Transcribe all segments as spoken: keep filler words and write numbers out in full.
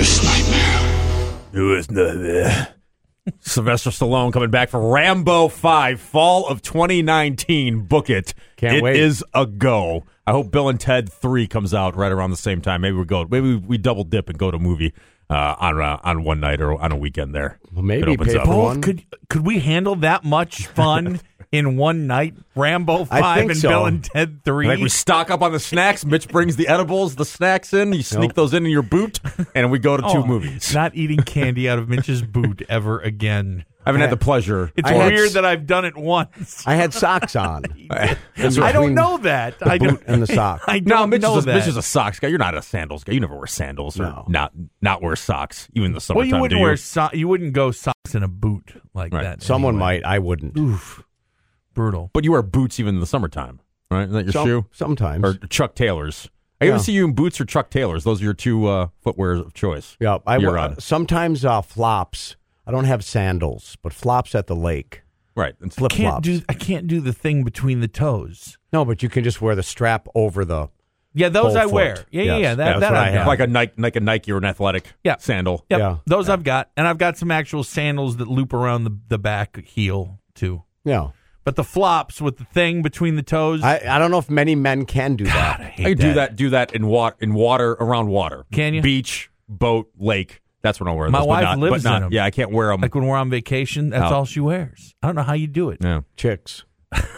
worst nightmare. Worst nightmare. Sylvester Stallone coming back for Rambo five, fall of twenty nineteen. Book it. Can't it wait. It is a go. I hope Bill and Ted three comes out right around the same time. Maybe we go. Maybe we, we double dip and go to a movie uh, on uh, on one night or on a weekend there. Well, maybe it opens pay up. for Both one. could could we handle that much fun in one night? Rambo I five think and so. Bill and Ted three. Like we stock up on the snacks. Mitch brings the edibles, the snacks in. You sneak Nope. those in in your boot, and we go to two Oh, movies. Not eating candy out of Mitch's boot ever again. I haven't had the pleasure. It's I had weird s- that I've done it once. I had socks on. I don't know that. The I boot don't, and the socks. I don't No, Mitch know is, a, that. Mitch is a socks guy. You're not a sandals guy. You never wear sandals or No. not not wear socks, even in the well, summertime. you wouldn't do you? wear so- you wouldn't go socks in a boot like Right. that. Someone anyway. might. I wouldn't. Oof, brutal. But you wear boots even in the summertime, right? Is that your Some- shoe? Sometimes. Or Chuck Taylors? I Yeah. ever see you in boots or Chuck Taylors. Those are your two uh, footwear of choice. yeah, I You're wear- on. sometimes uh, flops. I don't have sandals, but flops at the lake. Right. And Flip Can't flops. do. I can't do the thing between the toes. No, but you can just wear the strap over the. Yeah, those Whole I foot. wear. Yeah, yeah, Yes, yeah. That, that's that what I've I got. have. like a Nike, like a Nike or an athletic Yeah. sandal. Yep, Yeah. those I've got, and I've got some actual sandals that loop around the the back heel too. Yeah. But the flops with the thing between the toes, I, I don't know if many men can do God, that. I I hate could do that. Do that in water, in water around water. Can you? Beach, boat, lake. That's when I wear My those. wife but not, lives but not, in 'em. Yeah, I can't wear them. Like when we're on vacation, that's Oh. all she wears. I don't know how you do it. yeah. Chicks.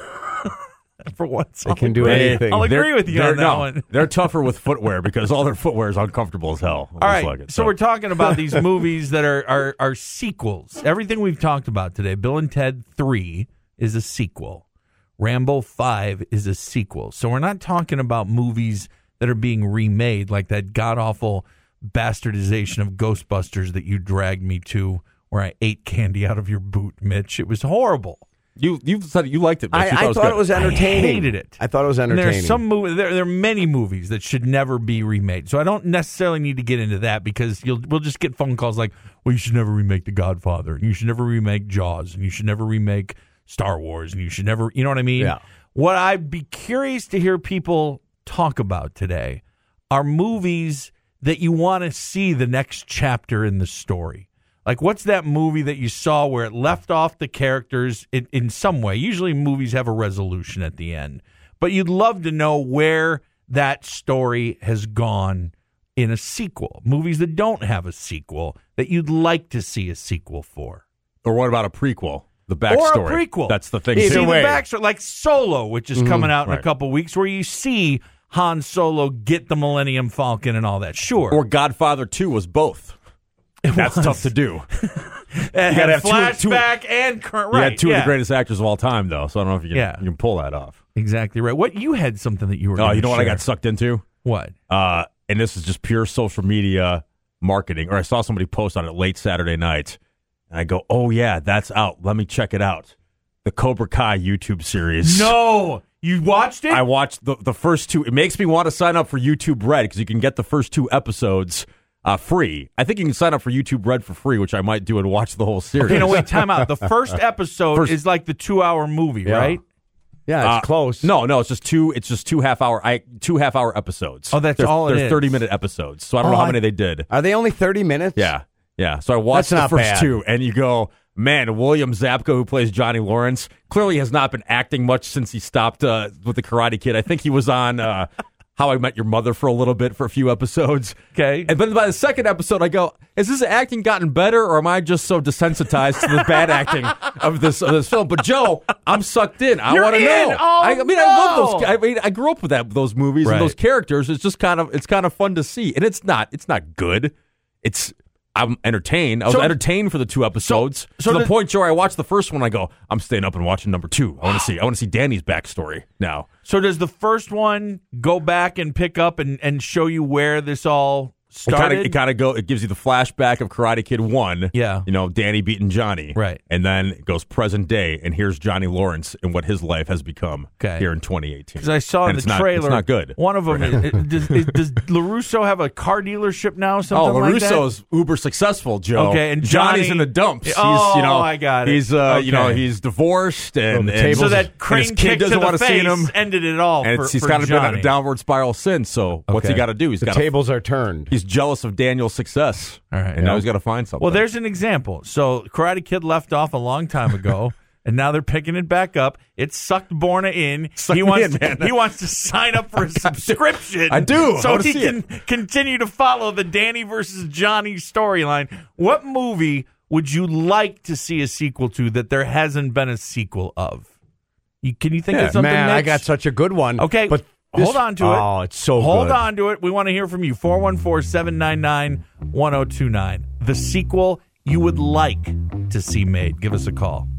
For once, They can do anything. I'll agree They're- with you they're- on that no, one. They're tougher with footwear because all their footwear is uncomfortable as hell. All Just right, like it, so we're talking about these movies that are, are are sequels. Everything we've talked about today, Bill and Ted three is a sequel. Rambo five is a sequel. So we're not talking about movies that are being remade like that god-awful bastardization of Ghostbusters that you dragged me to where I ate candy out of your boot, Mitch. It was horrible. You you said you liked it. Mitch. I, You I thought, thought it it was was good. entertaining. I hated it. I thought it was And entertaining. there's some movie, there, there are many movies that should never be remade. So I don't necessarily need to get into that because you'll we'll just get phone calls like, well, you should never remake The Godfather, and you should never remake Jaws, and you should never remake Star Wars, and you should never, you know what I mean? Yeah. What I'd be curious to hear people talk about today are movies that you want to see the next chapter in the story. Like, what's that movie that you saw where it left off the characters in, in some way? Usually movies have a resolution at the end. But you'd love to know where that story has gone in a sequel. Movies that don't have a sequel that you'd like to see a sequel for. Or what about a prequel? The backstory. Or a prequel. That's the thing. See too. the way. backstory, like Solo, which is coming out in a Right. couple weeks, where you see Han Solo get the Millennium Falcon and all that. Sure. Or Godfather two was both. That's was. tough to do. And gotta have two- flashback and current. You Right. had two yeah. of the greatest actors of all time, though, so I don't know if you can, Yeah. you can pull that off. Exactly right. What you had something that you were. Oh, gonna you know what I share. got sucked into? What? Uh, and this is just pure social media marketing. Or I saw somebody post on it late Saturday night, and I go, "Oh yeah, that's out. Let me check it out." The Cobra Kai YouTube series. No, you watched it. I watched the the first two. It makes me want to sign up for YouTube Red because you can get the first two episodes uh, free. I think you can sign up for YouTube Red for free, which I might do and watch the whole series. Okay, no, wait, time out. The first episode First- is like the two-hour movie, Yeah. right? Yeah, it's Uh, close. No, no, it's just two. It's just two half hour. I two half hour episodes. Oh, that's they're, all it They're is. thirty minute episodes. So I don't Oh, know how I- many they did. Are they only thirty minutes? Yeah, yeah. So I watched That's the not first bad. two, and you go, man, William Zabka, who plays Johnny Lawrence, clearly has not been acting much since he stopped uh, with the Karate Kid. I think he was on uh, How I Met Your Mother for a little bit for a few episodes. Okay. And then by the second episode, I go, has this acting gotten better, or am I just so desensitized to the bad acting of this of this film? But Joe, I'm sucked in. I You're want to in. know. Oh, I, I mean, I love no. those. I mean, I grew up with that those movies Right. and those characters. It's just kind of it's kind of fun to see, and it's not it's not good. It's I'm entertained. I was So- entertained for the two episodes so to the does- point, Joe. I watched the first one. I go, I'm staying up and watching number two. I want to see. I want to see Danny's backstory now. So does the first one go back and pick up and, and show you where this all It kind started? of it kind of go. It gives you the flashback of Karate Kid one. Yeah. you know, Danny beating Johnny. Right. and then it goes present day, and here's Johnny Lawrence and what his life has become Okay. here in twenty eighteen. Because I saw in And the it's not- trailer, it's not good. One of them is, is- does, is, does LaRusso have a car dealership now? Something Oh, like that? LaRusso's uber successful, Joe. Okay, and Johnny's Johnny- in the dumps. Oh, he's, you know, I got it. He's, uh, you know, Okay. he's divorced, and, the and tables- So that and crane his kid kick to doesn't the want to see face him, ended it all. and for, it's, he's for kind of been on Johnny. a downward spiral since. So what's he Okay. got to do? He's The got tables are turned. He's jealous of Daniel's success. All right. And now he's got to find something. Well, there's an example. So Karate Kid left off a long time ago, and now they're picking it back up. It sucked Borna in. Sucked he me wants in, man. he wants to sign up for a subscription. I do. I So wanna he see can it. continue to follow the Danny versus Johnny storyline. What movie would you like to see a sequel to that there hasn't been a sequel of? You, can you think Yeah, of something, man, I Mitch? got such a good one. Okay, but hold this- on to it. Oh, it's so Hold good. on to it. We want to hear from you. four one four, seven nine nine, one oh two nine. The sequel you would like to see made. Give us a call.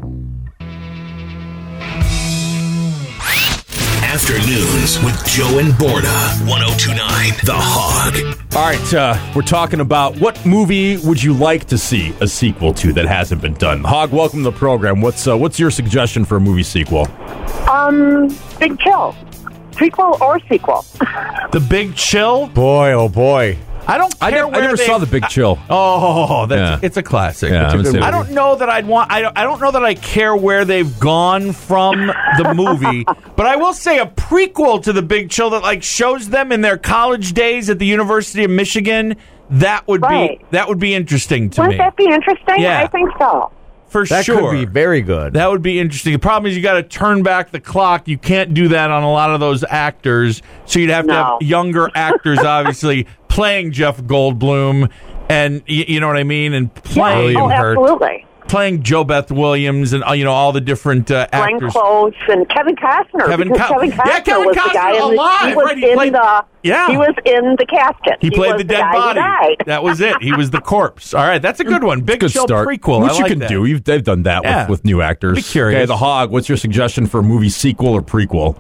Afternoons with Joe and Borna. one oh two nine The Hog. All right, uh, we're talking about what movie would you like to see a sequel to that hasn't been done. Hog, welcome to the program. What's uh, what's your suggestion for a movie sequel? Um, Big Chill. Prequel or sequel? The Big Chill? Boy, oh boy. I don't care I never, I where never they- saw The Big Chill. Oh, that's Yeah. it's a classic. Yeah, I It's a haven't good seen movie. it. I don't know that I'd want. I don't, I don't know that I care where they've gone from the movie, but I will say a prequel to The Big Chill that like shows them in their college days at the University of Michigan. That would Right. be that would be interesting to Wouldn't me that be interesting? Yeah. I think so. for That sure. could be very good. That would be interesting. The problem is you got to turn back the clock. You can't do that on a lot of those actors. So you'd have to No. have younger actors, obviously, playing Jeff Goldblum, and y- you know what I mean, and playing oh, absolutely. playing Joe Beth Williams, and uh, you know all the different uh, Glenn actors. Close and Kevin Costner. Kevin because Co- Kevin Costner Yeah, Kevin was Costner, the guy in the, alive, he was right, he in played- the Yeah. he was in the casket. He played was the dead guy who body. died. That was it. He was the corpse. All right, that's a good one. Big Good Chill start. prequel. Which I you like can that. do. You've, they've done that Yeah. with, with new actors. Be curious. Okay, The Hog, what's your suggestion for a movie sequel or prequel?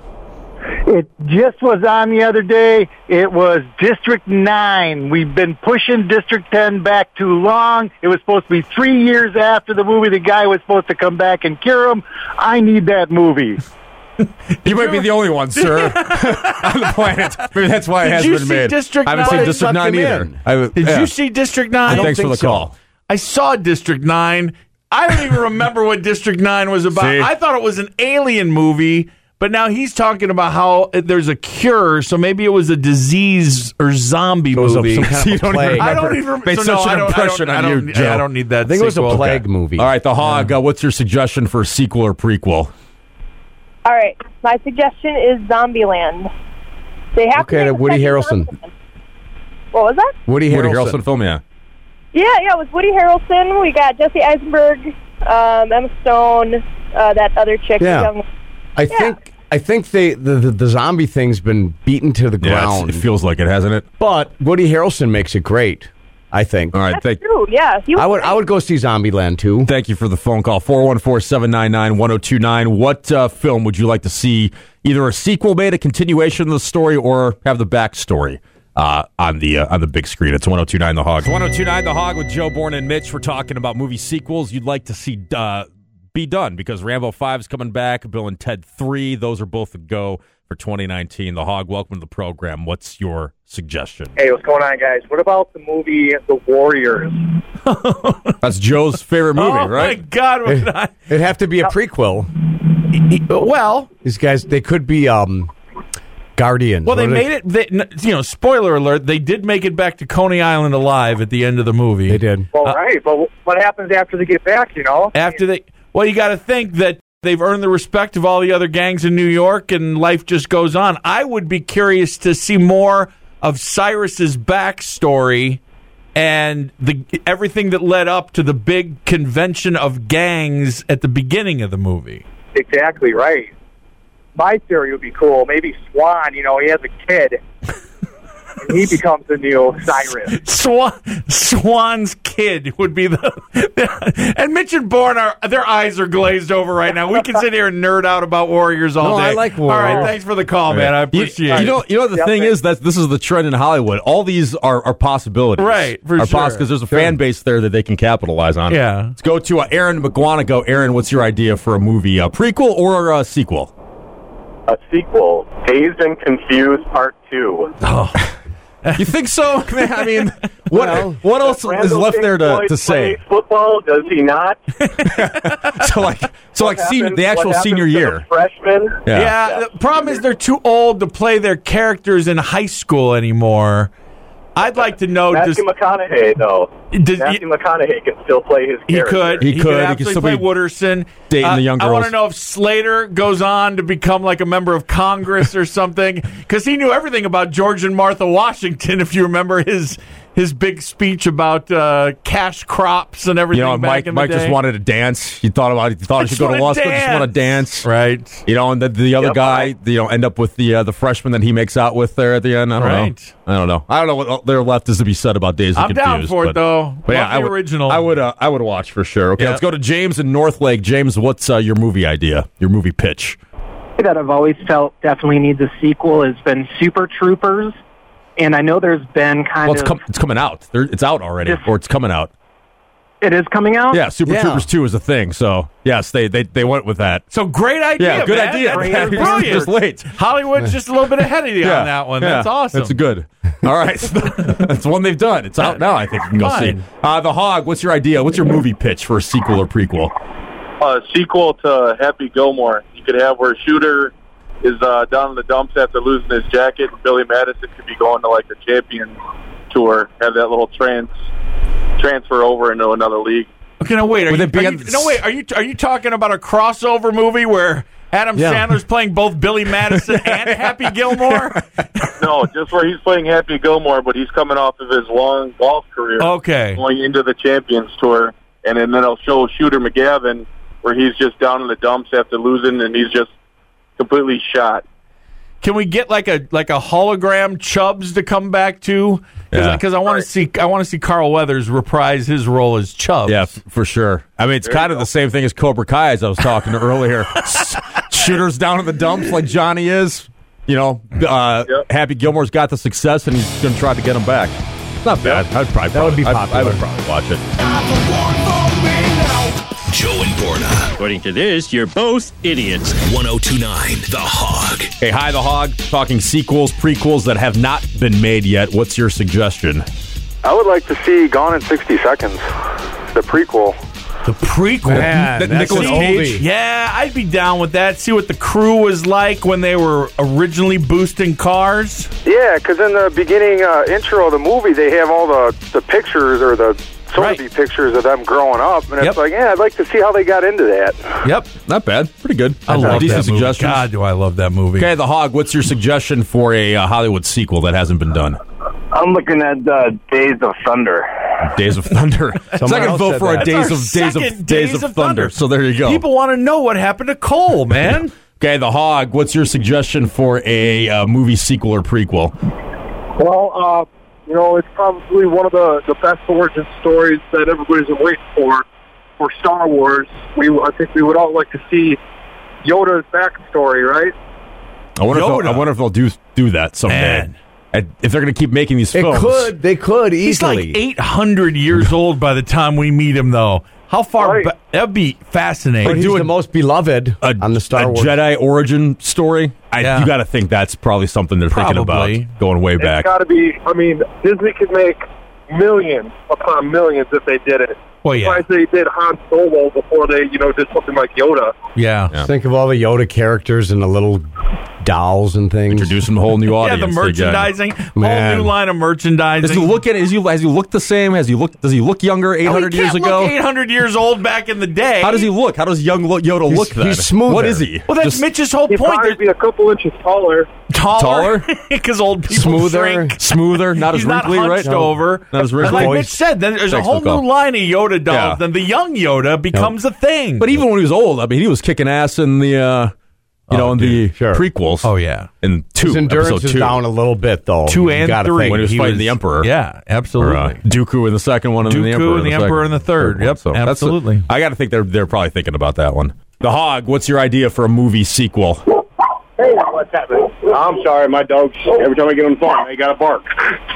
It just was on the other day. It was District nine. We've been pushing District ten back too long. It was supposed to be three years after the movie. The guy was supposed to come back and cure him. I need that movie. You might be the only one, sir, on the planet. Maybe that's why it Did hasn't you been see made. District I haven't nine? seen They District sucked nine him either. in. I, Did yeah. you see District nine? Thanks for the think so. call. I saw District nine. I don't even remember what District nine was about. See? I thought it was an alien movie, but now he's talking about how there's a cure, so maybe it was a disease or zombie It was a- movie. some kind You of don't plague. even I don't remember. even remember. Made so such no, an I don't, impression I don't, on I you, don't, Joe. I don't need that I think it was a sequel. plague movie. All right, The Hog, uh, what's your suggestion for a sequel or prequel? All right, my suggestion is Zombieland. They have Okay, to the make a Woody second Harrelson. Zombieland. What was that? Woody Woody Harrelson. Harrelson film, yeah. Yeah, yeah, it was Woody Harrelson. We got Jesse Eisenberg, um, Emma Stone, uh, that other chick. Yeah. Young. I think I think they the, the the zombie thing's been beaten to the Yeah, ground. it's- it feels like it, hasn't it? but Woody Harrelson makes it great. I think. All right, That's thank, true. Yeah, he was I would great. I would go see Zombieland too. thank you for the phone call. four one four, seven nine nine, one oh two nine. What uh, film would you like to see? Either a sequel made, a continuation of the story, or have the backstory uh, on the uh, on the big screen? It's one oh two nine The Hog. one oh two nine The Hog with Joe Bourne and Mitch. We're talking about movie sequels you'd like to see uh, be done because Rambo five is coming back. Bill and Ted three, those are both a go for twenty nineteen. The Hog, welcome to the program. What's your suggestion? Hey, what's going on, guys? What about the movie The Warriors? That's Joe's favorite movie, Oh right? my God! What did I- It'd have to be a prequel. well, These guys, they could be um, Guardians. well, they What are made it. They, n- you know, spoiler alert: they did make it back to Coney Island alive at the end of the movie. They did. Well, Uh, right, but what happens after they get back, you know? After they, well, you got to think that they've earned the respect of all the other gangs in New York, and life just goes on. I would be curious to see more of Cyrus's backstory and the everything that led up to the big convention of gangs at the beginning of the movie. Exactly right. My theory would be cool. Maybe Swan, you know, he has a kid, and he becomes the new Cyrus. Swan, Swan's kid would be the, and Mitch and Bourne are their eyes are glazed over right now. We can sit here and nerd out about Warriors all No, day. I like All right, Warriors. thanks for the call, man. I You, appreciate you it. know, you know the Yep. thing is that this is the trend in Hollywood. All these are, are possibilities, Right, for are sure. because there's a fan base there that they can capitalize on. Yeah. Let's go to uh, Aaron McGuanago. Aaron, what's your idea for a movie, a prequel or a sequel? A sequel, Dazed and Confused Part two. You think so? I mean, what Well, what else is Randall left there to, King to Floyd say? plays football, does he not? So like, so like What senior, happens- the actual what happens senior to the year. Freshman. Yeah. Yeah, the problem is they're too old to play their characters in high school anymore. I'd like to know. Matthew Does, McConaughey, though. Does, Matthew McConaughey can still play his He character. could. He He, could. could He absolutely could still play be Wooderson. dating Uh, the young I want to girls. know if Slater goes on to become like a member of Congress or something, because he knew everything about George and Martha Washington. If you remember his his big speech about uh, cash crops and You everything. know, back Mike in the Mike day. just wanted to dance. He thought about it. He thought I he should just go to wanna law school. Just want to dance. Right. You know, and the, the other Yep. guy, you know, end up with the uh, the freshman that he makes out with there at the end. I don't Right. know. I don't know. I don't know what there left is to be said about Days of I'm Confused. down for but, it though. But yeah, Love the I would, original. I would. Uh, I would watch for sure. Okay, Yeah. let's go to James in North Lake. James, what's uh, your movie idea? Your movie pitch? That I've always felt definitely needs a sequel has been Super Troopers, and I know there's been kind Well, it's, of com- it's coming out. There, it's out already, Yes. or it's coming out. it is coming out. Yeah, Super Yeah. Troopers two is a thing. So yes, they they, they went with that. So great idea. Yeah, good man. idea. That's You're brilliant. just late. Hollywood's just a little bit ahead of you Yeah, on that one. yeah, That's awesome. That's good. All right, that's one they've done. It's out now. I think you can go Fine. see. Uh, the Hog. What's your idea? What's your movie pitch for a sequel or prequel? A sequel to Happy Gilmore. You could have where Shooter is uh, down in the dumps after losing his jacket, and Billy Madison could be going to like a champion tour, have that little trans transfer over into another league. Okay, no wait. Are Would you, it be are on- you, no wait. Are you are you talking about a crossover movie where Adam Yeah. Sandler's playing both Billy Madison and Happy Gilmore? No, just where he's playing Happy Gilmore, but he's coming off of his long golf career, Okay. going into the Champions Tour, and then they'll show Shooter McGavin where he's just down in the dumps after losing, and he's just completely shot. Can we get like a like a hologram Chubbs to come back too? Because Yeah. I want to see I want to see Carl Weathers reprise his role as Chubbs. Yeah, f- for sure. I mean, it's There kind you of go. the same thing as Cobra Kai, as I was talking to earlier. S- Shooters down in the dumps like Johnny is. You know, uh, Yep. Happy Gilmore's got the success, and he's going to try to get him back. Not bad. I'd probably That would be I'd- I popular. would probably watch it. Joe and Borna. According to this, you're both idiots. ten twenty-nine The Hog. Hey, hi, the Hog. Talking sequels, prequels that have not been made yet. What's your suggestion? I would like to see Gone in sixty seconds, the prequel. The prequel. Man, Th- that's Nicolas an Cage? oldie. Yeah, I'd be down with that. See what the crew was like when they were originally boosting cars. Yeah, because in the beginning uh, intro of the movie, they have all the, the pictures or the sort-of-be pictures of them growing up, and it's Yep. like, yeah, I'd like to see how they got into that. Yep. Not bad. Pretty good. I love Decent that movie. suggestions. God, do I love that movie. Okay, the Hog. What's your suggestion for a uh, Hollywood sequel that hasn't been done? I'm looking at uh, Days of Thunder. Days of Thunder. Someone Second else vote said for a that. Days That's of our Days of second Days of Thunder. So there you go. People want to know what happened to Cole, man. Okay, the Hog. What's your suggestion for a uh, movie sequel or prequel? Well, uh, you know, it's probably one of the, the best origin stories that everybody's been waiting for for Star Wars. We, I think we would all like to see Yoda's backstory, right? I wonder. If Yoda. they'll, I wonder if they'll do do that someday. Man. And if they're going to keep making these It films. could. They could He's easily. like eight hundred years old by the time we meet him, though. How far Right. back? That'd be But fascinating. he's do the a- most beloved a, on the Star a Wars. Jedi origin story. I, Yeah. You got to think that's probably something they're thinking Probably. about going way back. It's got to be. I mean, Disney could make millions upon millions if they did it. Well, yeah. Why they did Han Solo before they, you know, did something like Yoda? Yeah. Yeah. Think of all the Yoda characters and the little dolls and things. Introducing a whole new Yeah, audience. the again. merchandising. Whole Man. new line of merchandising. Does he look at? Is he? Has he looked the same? Has he looked? Does he look younger? Eight No, he hundred years can't ago. look eight hundred years old back in the day. How does he look? How does young lo- Yoda He's- look then? he's smoother. What is he? Well, that's Just Mitch's whole He'd point. probably They're be a couple inches taller. taller. taller? Because old people Smoother. shrink. smoother, not He's as not wrinkly, hunched right? over. Not as And wrinkly. like Voice. Mitch said, then there's a Thanks, whole Nicole. new line of Yoda dolls. Yeah. Then the young Yoda becomes a thing. But even when he was old, I mean, he was kicking ass in the, uh, you know, Oh, in dude, the sure. prequels. oh yeah, in two, His endurance episode is two. down a little bit, though. two You and gotta three think. when he was fighting the Emperor. Yeah, Or, absolutely. uh, Dooku in the second one, and then the Dooku Emperor and the in the Emperor second- in the third. one. Yep, So that's the- absolutely. I got to think they're they're probably thinking about that one. The Hog. What's your idea for a movie sequel? Hey, what's happening? I'm sorry, my dogs, every time I get on the phone, they got to bark.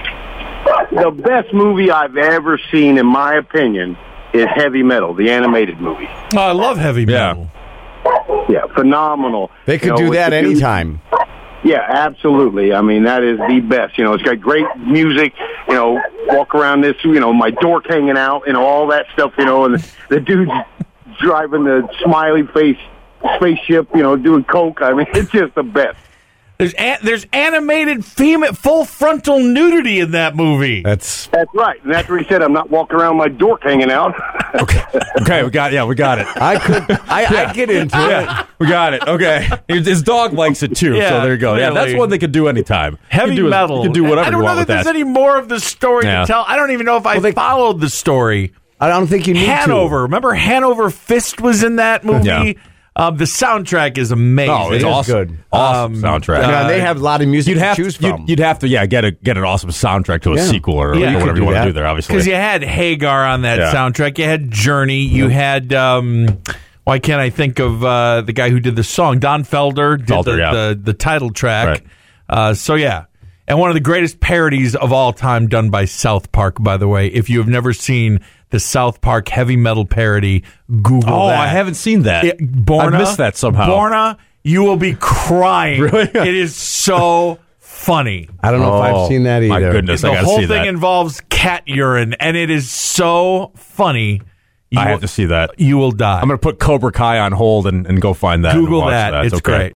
The best movie I've ever seen, in my opinion, is Heavy Metal, the animated movie. Oh, I love heavy Yeah. metal. Yeah, phenomenal. They could You know, do with that the dude- anytime. Yeah, absolutely. I mean, that is the best. You know, it's got great music. You know, walk around this, you know, my dork hanging out, you know, all that stuff, you know, and the, the dude's driving the smiley face spaceship, you know, doing coke. I mean, it's just the best. There's a- there's animated female full frontal nudity in that movie. That's That's right. And after he said, I'm not walking around with my dork hanging out. Okay, okay, we got yeah, we got it. I could I I get into Yeah, we got it. Okay, his, his dog likes it too. Yeah, so there you go. Yeah, clearly. that's one they could do anytime. You Heavy can do, metal. You can do whatever I don't you know want that with there's that. any more of the story Yeah. to tell. I don't even know if I they- followed the story. I don't think you need Hanover. Remember Hanover Fist was in that movie? Yeah. Uh, the soundtrack is amazing. Oh, it's is awesome. good. Awesome Um, soundtrack. to. Yeah, they have a lot of music You'd have to choose you'd, from. you'd have to, yeah, get a get an awesome soundtrack to a Yeah. sequel or, Yeah. or You whatever could you do want to that. do there. Obviously, Because you had Hagar on that Yeah. soundtrack. You had Journey. You had, um, why can't I think of uh, the guy who did the song? Don Felder did Felder, the, yeah. the, the title track. Right. Uh, so, yeah. And one of the greatest parodies of all time done by South Park, by the way. If you have never seen the South Park heavy metal parody, Google Oh, that. I haven't seen that. It, Borna, I missed that somehow. Borna, you will be crying. Really? It is so funny. I don't know if Oh, I've seen that either. my goodness. I The gotta whole see thing that. involves cat urine, and it is so funny. You I will, have to see that. You will die. I'm going to put Cobra Kai on hold and, and go find that. and Google watch that. that. It's okay. great.